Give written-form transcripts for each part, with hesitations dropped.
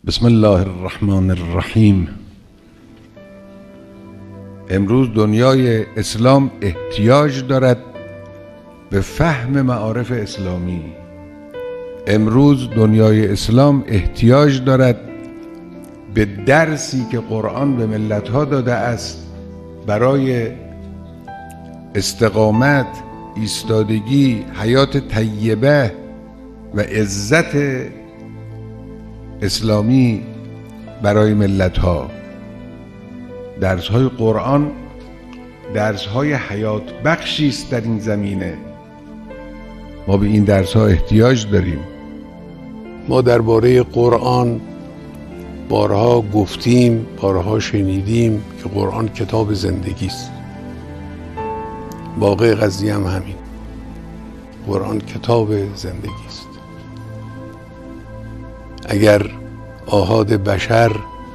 بسم الله الرحمن الرحیم. امروز دنیای اسلام احتیاج دارد به فهم معارف اسلامی. امروز دنیای اسلام احتیاج دارد به درسی که قرآن به ملت‌ها داده است برای استقامت، ایستادگی، حیات طیبه و عزت اسلامی برای ملت‌ها. درس‌های قرآن درس‌های حیات بخشی است در این زمینه. ما به این درس‌ها احتیاج داریم. ما درباره قرآن بارها گفتیم، بارها شنیدیم که قرآن کتاب زندگی است. واقع قضیه هم همین. قرآن کتاب زندگی است. اگر آحاد بشر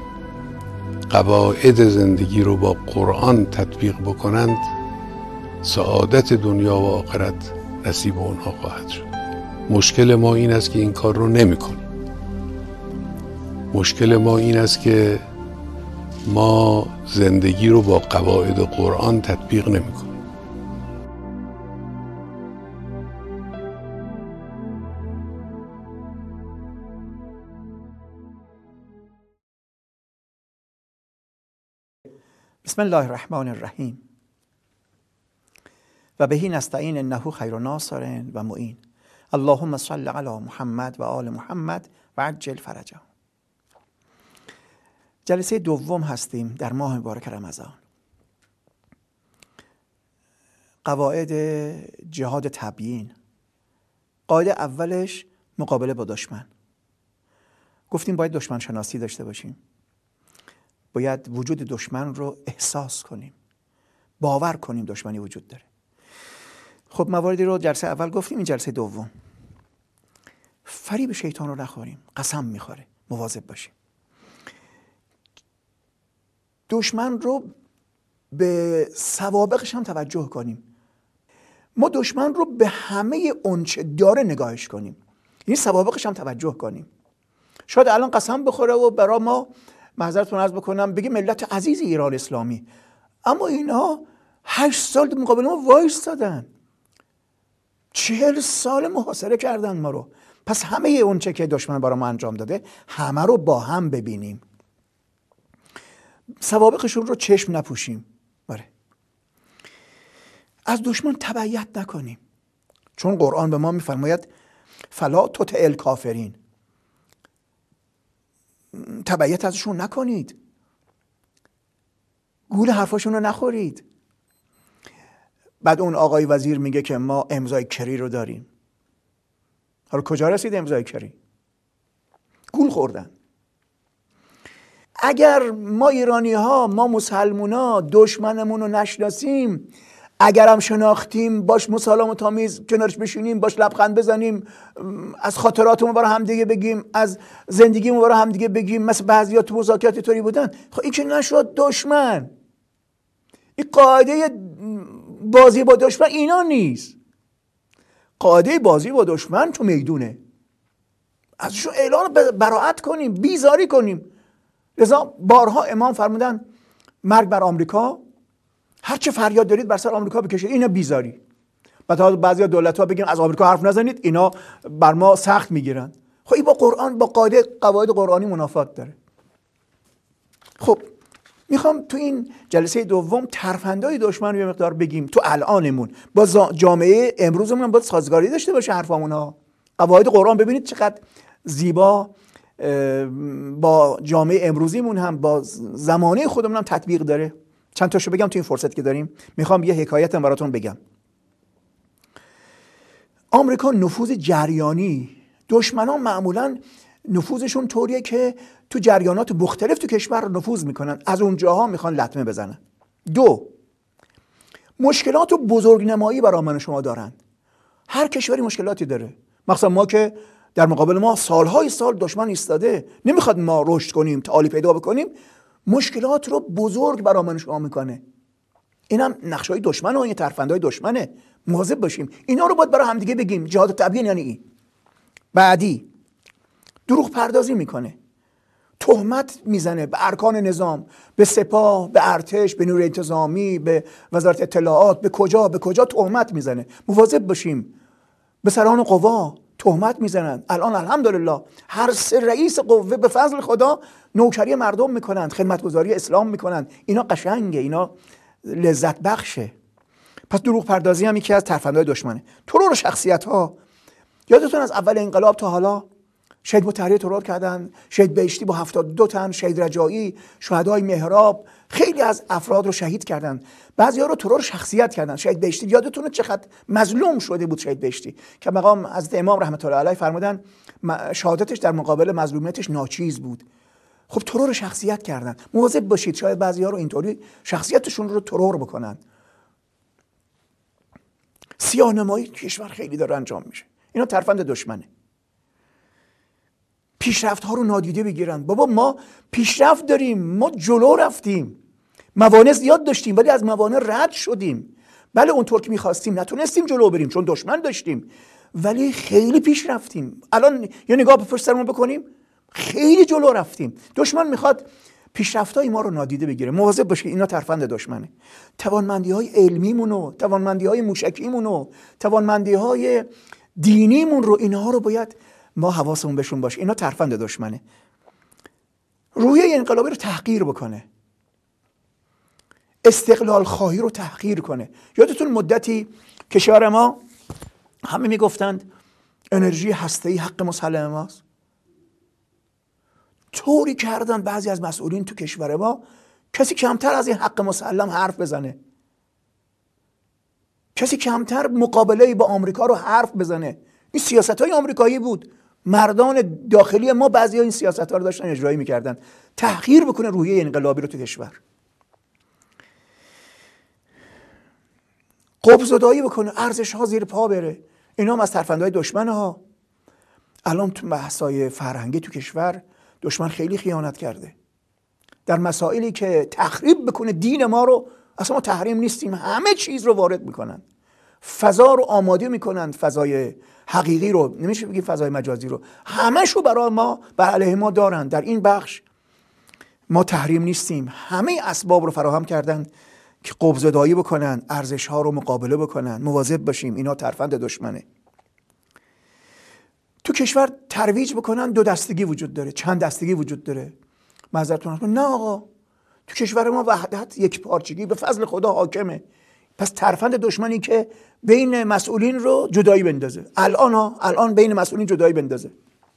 قواعد زندگی رو با قرآن تطبیق بکنند، سعادت دنیا و آخرت نصیب اونها خواهد شد. مشکل ما این است که این کار رو نمی کنیم. مشکل ما این است که ما زندگی رو با قواعد قرآن تطبیق نمی کنیم. بسم الله الرحمن الرحیم و بهی نستعین انه خیر ناصر و معین. اللهم صل علی محمد و آل محمد و عجل فرجهم. جلسه دوم هستیم در ماه مبارک رمضان. قواعد جهاد تبیین. قاعده اولش مقابله با دشمن. گفتیم باید دشمن شناسی داشته باشیم. باید وجود دشمن رو احساس کنیم، باور کنیم دشمنی وجود داره. خب مواردی رو جلسه اول گفتیم. این جلسه دوم فریب شیطان رو نخوریم. قسم میخوره، مواظب باشیم. دشمن رو به سوابقش هم توجه کنیم. ما دشمن رو به همه اونچه داره نگاهش کنیم، یعنی سوابقش هم توجه کنیم. شاید الان قسم بخوره و برای ما، معذرتون عرض بکنم، بگه ملت عزیز ایران اسلامی، اما اینها 8 سال مقابل ما وایستادن، 40 سال محاصره کردن ما رو. پس همه اون چه که دشمن برای ما انجام داده همه رو با هم ببینیم، سوابقشون رو چشم نپوشیم. بله، از دشمن تبعیت نکنیم، چون قرآن به ما میفرماید فلا تطع الکافرین، تبعیت ازشون نکنید، گول حرفاشون رو نخورید. بعد اون آقای وزیر میگه که ما امضای کری رو داریم. حالا کجا رسید امضای کری؟ گول خوردن. اگر ما ایرانی ها، ما مسلمون ها دشمنمون رو نشناسیم، اگرم شناختیم باش مسالمت تامیز کنارش بشینیم، باش لبخند بزنیم، از خاطراتمون برای هم دیگه بگیم، از زندگیمون برای هم دیگه بگیم، مثل بعضیا تو مذاکرات طوری بودن، خب این که نشد دشمن. این قاعده بازی با دشمن اینا نیست. قاعده بازی با دشمن تو میدونه، ازشون اعلان براءت کنیم، بیزاری کنیم. لذا بارها امام فرمودن مرگ بر آمریکا، هر چه فریاد دارید بر سر آمریکا بکشید، اینا بیزاری. بعد بعضیا دولت‌ها بگن از آمریکا حرف نزنید، اینا بر ما سخت میگیرن. خب این با قرآن، با قواعد قرآنی منافات داره. خب میخوام تو این جلسه دوم ترفندهای دشمن رو یه مقدار بگیم. تو الانمون با جامعه امروزمون باید سازگاری داشته باشه حرفامون ها. قواعد قرآن ببینید چقدر زیبا با جامعه امروزیمون هم، با زمانه خودمون هم تطبیق داره. چند تاشو بگم تو این فرصت که داریم. میخوام یه حکایت هم براتون بگم. آمریکا نفوذ جریانی، دشمنان معمولا نفوذشون طوریه که تو جریانات مختلف تو کشور نفوذ میکنن، از اونجاها میخوان لطمه بزنن. 2، مشکلات و بزرگنمایی برای من شما دارن. هر کشوری مشکلاتی داره، مثلا ما که در مقابل ما سالهای سال دشمن ایستاده، نمیخواد ما رشد کنیم، تعالی پیدا بکنیم، مشکلات رو بزرگ برای من شما میکنه. اینم نقشای دشمن و این ترفندهای دشمنه. مواظب باشیم. اینا رو باید برای همدیگه بگیم. جهاد تبیین یعنی این. بعدی، دروغ پردازی میکنه. تهمت میزنه به ارکان نظام، به سپاه، به ارتش، به نیروی انتظامی، به وزارت اطلاعات، به کجا تهمت میزنه. مواظب باشیم. به سران قوا تهمت میزنن. الان الحمدلله هر 3 رئیس قوه به فضل خدا نوکری مردم میکنند، خدمتگزاری اسلام میکنند. اینا قشنگه، اینا لذت بخشه. پس دروغ پردازی هم یکی از ترفندهای دشمنه. ترور شخصیت ها، یادتون از اول انقلاب تا حالا شهید مطهری ترور کردن، شهید بهشتی با 72 تن، شهید رجایی، شهدای مهراب، خیلی از افراد رو شهید کردن. بعضی‌ها رو ترور شخصیت کردن. شهید بهشتی یادتونه چقدر مظلوم شده بود شهید بهشتی که مقام حضرت امام رحمت الله علیه فرمودن شهادتش در مقابل مظلومیتش ناچیز بود. خب ترور شخصیت کردن. مواظب باشید شاید بعضی‌ها رو اینطوری شخصیتشون رو ترور بکنن. سیاه‌نمایی کشور خیلی داره انجام میشه. اینا ترفند دشمنه. پیشرفت ها رو نادیده بگیرن. بابا ما پیشرفت داریم، ما جلو رفتیم، موانع زیاد داشتیم ولی از موانع رد شدیم. بله اونطور که میخواستیم نتونستیم جلو بریم چون دشمن داشتیم، ولی خیلی پیش رفتیم. الان یه نگاه به پشت سرمون بکنیم، خیلی جلو رفتیم. دشمن میخواد پیشرفت‌های ما رو نادیده بگیره. مواظب باشید، اینا ترفند دشمنه. توانمندی‌های علمیمونو، توانمندی‌های موشکیمونو، توانمندی‌های دینیمون رو، اینها رو باید ما حواسمون بهشون باشه. اینا ترفند دشمنه. روحیه انقلابی رو تحقیر بکنه، استقلال خواهی رو تحقیر کنه. یادتون مدتی کشور ما همه میگفتند انرژی هسته‌ای حق مسلم ماست. طوری کردن بعضی از مسئولین تو کشور ما کسی کمتر از این حق مسلم حرف بزنه، کسی کمتر مقابله با آمریکا رو حرف بزنه. این سیاست‌های آمریکایی بود. مردان داخلی ما بعضی این سیاست‌ها رو داشتن اجرایی می‌کردن. تحقیر بکنه روحیه انقلابی رو تو کشور. قبض‌زدایی بکنه، ارزش‌ها زیر پا بره. اینا هم از ترفندهای دشمنه ها. الان تو بحث‌های فرهنگی تو کشور دشمن خیلی خیانت کرده. در مسائلی که تخریب بکنه دین ما رو، اصلا ما تحریم نیستیم، همه چیز رو وارد میکنن، فضا رو آماده میکنن، فضای حقیقی رو، نمیشه بگیم فضای مجازی رو، همه شو برای ما، بر علیه ما دارن. در این بخش ما تحریم نیستیم، همه اسباب رو فراهم کردن که قبض‌زدایی بکنن، ارزش ها رو مقابله بکنن. مواظب باشیم، اینا ترفند دشمنه. تو کشور ترویج بکنن دو دستگی وجود داره، چند دستگی وجود داره. معذرتون نه آقا، تو کشور ما وحدت، یک پارچگی به فضل خدا حاکمه. پس ترفند دشمنی که بین مسئولین رو جدایی بندازه. الان بین مسئولین جدایی بندازه،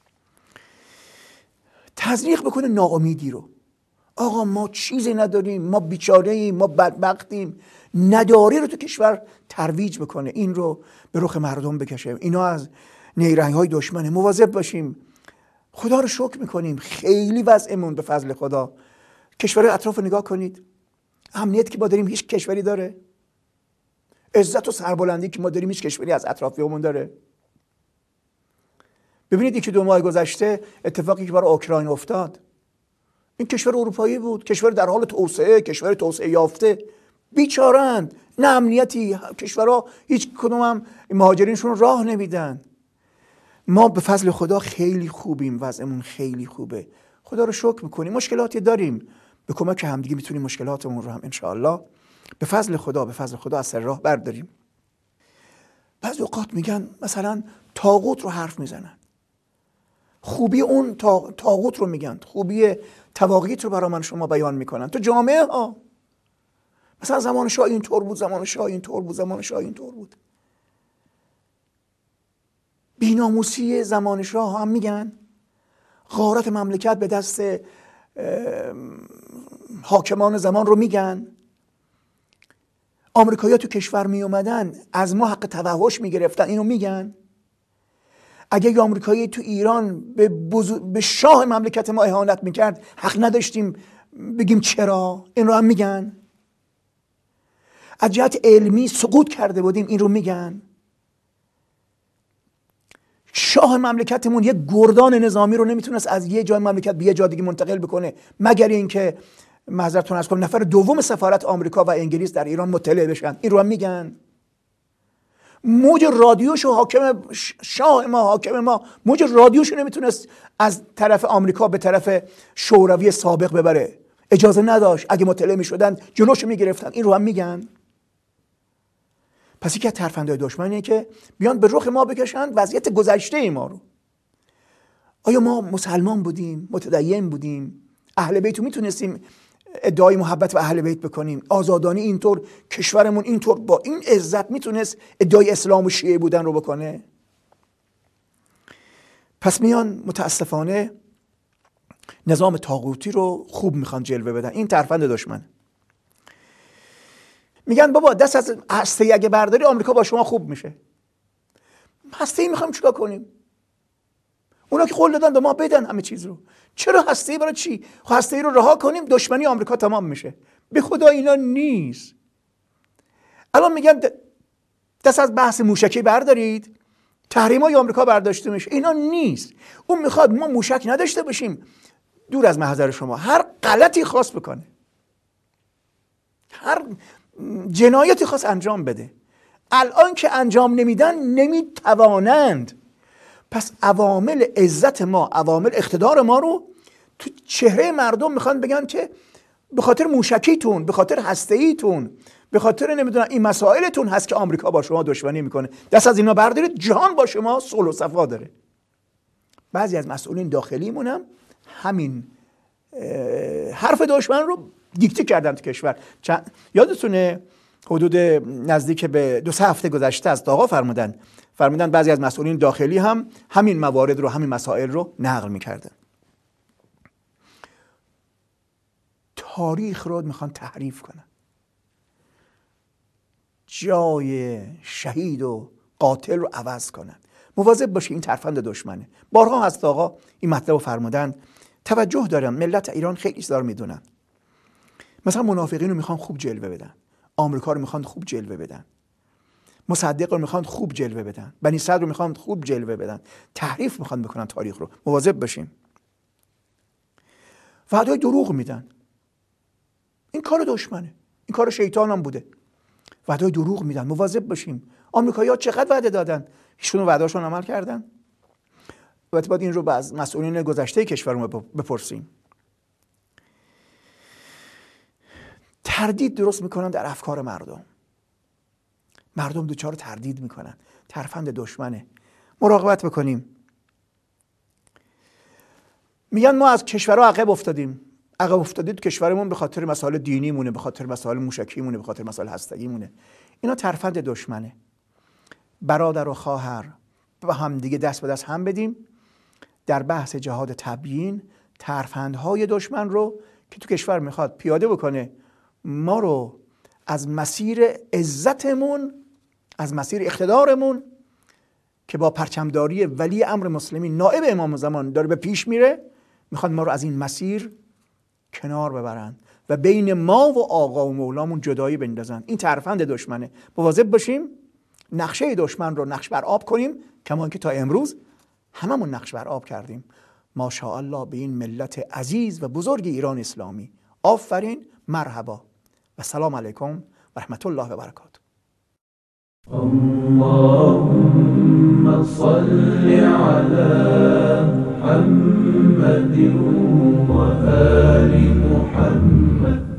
تزریق بکنه ناامیدی رو. آقا ما چیزی نداریم، ما بیچاره‌ایم، ما بدبختیم. نداری رو تو کشور ترویج بکنه، این رو به رخ مردم بکشه. اینا از نیرنگ‌های دشمنه. مواظب باشیم. خدا رو شکر میکنیم خیلی وضعمون به فضل خدا. کشور اطراف رو نگاه کنید، امنیت که ما داریم هیچ کشوری داره؟ عزت و سربلندی که ما داریم هیچ کشوری از اطرافیامون داره؟ ببینید 1-2 ماه گذشته اتفاقی که برای اوکراین افتاد، این کشور اروپایی بود، کشور در حال توسعه، کشور توسعه یافته، بیچارند، نه امنیتی، کشورها هیچ کدوم هم مهاجرینشون راه نمیدن. ما به فضل خدا خیلی خوبیم، وضعمون خیلی خوبه، خدا رو شکر میکنیم. مشکلاتی داریم، به کمک همدیگه میتونیم مشکلاتمون رو هم انشاءالله به فضل خدا از سر راه برداریم. بعضی اوقات میگن مثلا طاغوت رو حرف میزنن، خوبی اون طاغوت رو میگن، خوبی طواغیت رو برای من شما بیان میکنن. تو جامعه ها مثلا زمان شاه اینطور بود، زمان شاه اینطور بود، زمان شاه اینطور بود. بی‌ناموسی زمان شاه هم میگن، غارت مملکت به دست حاکمان زمان رو میگن. آمریکایی‌ها تو کشور می اومدن از ما حق توحش میگرفتن، اینو میگن. اگه یه آمریکایی تو ایران به شاه مملکت ما اهانت میکرد حق نداشتیم بگیم چرا، این رو هم میگن. از جهت علمی سقوط کرده بودیم، این رو میگن. شاه مملکتمون یک گردان نظامی رو نمیتونست از یه جای مملکت به یه جای دیگه منتقل بکنه مگر اینکه معذرتون از کنم نفر دوم سفارت آمریکا و انگلیس در ایران مطلع بشن، این رو هم میگن. موج رادیوشو حاکم شاه ما، حاکم ما موج رادیوشو نمیتونست از طرف آمریکا به طرف شوروی سابق ببره، اجازه نداشت. اگه مطلع میشدن جلوشو میگرفتن. این رو هم میگن. پس یکی از ترفندهای دشمنیه که بیان به رخ ما بکشند وضعیت گذشته ما رو. آیا ما مسلمان بودیم، متدین بودیم، اهل بیت رو میتونستیم ادعای محبت به اهل بیت بکنیم، آزادانه اینطور کشورمون اینطور با این عزت میتونست ادعای اسلام و شیعه بودن رو بکنه؟ پس میان متاسفانه نظام طاغوتی رو خوب میخوان جلوه بدن. این ترفند دشمن. میگن بابا دست از هسته‌ای اگه برداری آمریکا با شما خوب میشه. هسته‌ای میخوایم چیکار کنیم؟ اونا که قول دادن به ما بدن همه چیز رو. چرا هسته‌ای؟ برای چی؟ هسته‌ای رو رها کنیم دشمنی آمریکا تمام میشه. به خدا اینا نیست. الان میگن دست از بحث موشکی بردارید، تحریم‌های آمریکا برداشته میشه. اینا نیست. اون میخواد ما موشک نداشته باشیم. دور از محضر شما هر غلطی خواست بکنه، هر جنایتی خواست انجام بده. الان که انجام نمیدن نمیتوانند. پس عوامل عزت ما، عوامل اقتدار ما رو تو چهره مردم میخوان بگن که به خاطر موشکیتون، به خاطر هسته‌ایتون، به خاطر نمیدونم این مسائلتون هست که آمریکا با شما دشمنی میکنه. دست از اینا بردارید، جهان با شما صلح و صفا داره. بعضی از مسئولین داخلیمون هم همین حرف دشمن رو دیکته کردن تو کشور. یادتونه حدود نزدیک به 2-3 هفته گذشته از آقا فرمودن بعضی از مسئولین داخلی هم همین موارد رو، همین مسائل رو نقل میکردن. تاریخ رو میخوان تحریف کنن، جای شهید و قاتل رو عوض کنن. مواظب باشی، این ترفند دشمنه. بارها هست آقا این مطلب رو فرمودن. توجه دارم، ملت ایران خیلی چیزا رو میدونن. مثلا منافقین رو میخوان خوب جلوه بدن، آمریکا رو میخوان خوب جلوه بدن، مصدق رو میخوان خوب جلوه بدن، بنی صدر رو میخوان خوب جلوه بدن، تحریف میخوان بکنن تاریخ رو. مواظب باشیم. وعده‌های دروغ میدن. این کار دشمنه، این کار شیطان هم بوده. وعده‌های دروغ میدن. مواظب باشیم. آمریکایی‌ها چقدر وعده دادن، هیچکدوم وعده‌هاشون عمل کردن؟ باید این رو از مسئولین گذشته کشورمون بپرسیم. تردید درست میکنن در افکار مردم. مردم دوچار تردید میکنن. ترفند دشمنه. مراقبت بکنیم. میگن ما از کشورها عقب افتادیم. عقب افتادید کشورمون به خاطر مسائل دینی مونه، به خاطر مسائل موشکی مونه، به خاطر مسائل هستگی مونه. اینا ترفند دشمنه. برادر و خواهر با هم دیگه دست به دست هم بدیم در بحث جهاد تبیین ترفندهای دشمن رو که تو کشور میخواد پیاده بکنه، ما رو از مسیر عزتمون، از مسیر اقتدارمون که با پرچمداری ولی امر مسلمین نائب امام زمان داره به پیش میره، میخواد ما رو از این مسیر کنار ببرن و بین ما و آقا و مولامون جدایی بندازن. این ترفند دشمنه. مواظب باشیم نقشه دشمن رو نقش بر آب کنیم، کما که تا امروز هممون نقش بر آب کردیم. ماشاءالله به این ملت عزیز و بزرگ ایران اسلامی. آفرین، مرحبا و سلام علیکم و رحمت الله و برکاته. اللهم صل على محمد و آل محمد.